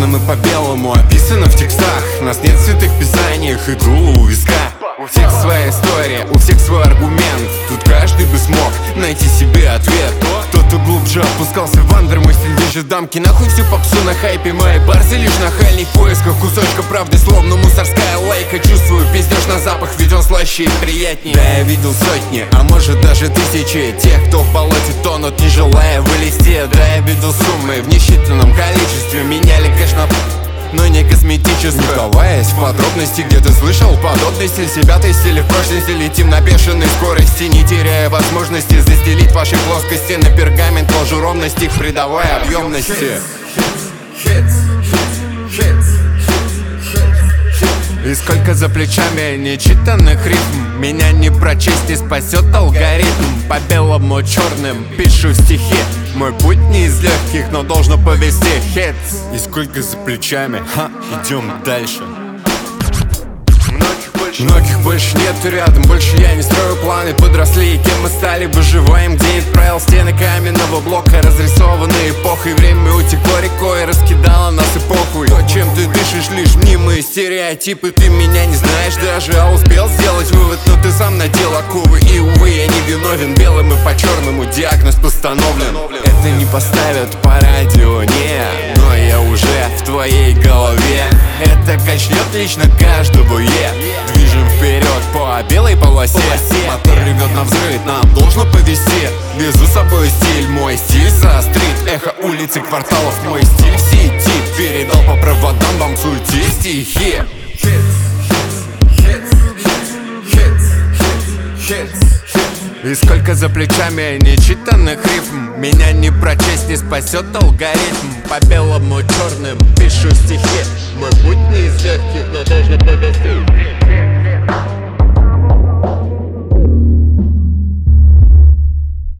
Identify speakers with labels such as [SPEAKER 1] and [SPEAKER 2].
[SPEAKER 1] черным и по белому описано в текстах. Нас нет в святых писаниях и дуло у виска. У всех своя история, у всех свой аргумент. Тут каждый бы смог найти себе ответ. Кто-то глубже опускался в андер. Мой стиль движет дамки, нахуй всю попсу на хайпе. Мои барсы лишь нахальный в поисках кусочка правды, словно мусорская лайка. Чувствую пиздеж на запах, ведь он слаще и приятнее. Да, я видел сотни, а может даже тысячи тех, кто в болоте тонут, не желая вылезти. Да, я видел суммы в несчитанном количестве. Меняли кэш на но не косметическую. Не вдаваясь в подробности, где ты слышал подобный стиль. Себя тестили в прошлости, летим на бешеной скорости, не теряя возможности застелить ваши плоскости на пергамент, ложу ровности, их придавая объемности. И сколько за плечами нечитанных рифм. Меня не прочесть, не спасет алгоритм. По белому черным пишу стихи. Мой путь не из легких, но должно повести. Hits. И сколько за плечами, идем дальше. Многих больше нет рядом, больше я не строю планы. Подросли, и кем мы стали, выживаем, где отправил стены каменного блока, разрисованные эпохой. Время утекло рекой, раскидало нас и похуй. То, чем ты дышишь, лишь мнимые стереотипы. Ты меня не знаешь даже, а успел сделать вывод. Но ты сам надел оковы, и увы, я не виновен. Белым и по черному диагноз постановлен. Это не поставят по радио, не, но я уже в твоей голове. Это качнет лично каждого, Движем вперед по белой полосе. Мотор ревет на взрыв, нам должно повести. Везу с собой стиль, мой стиль заострит эхо улиц и кварталов. Мой стиль в сети передал по проводам вам сути стихи. И сколько за плечами нечитанных рифм. Меня не прочесть, не спасет алгоритм. По белому черным пишу стихи. Мой путь не из легких, но должен победить.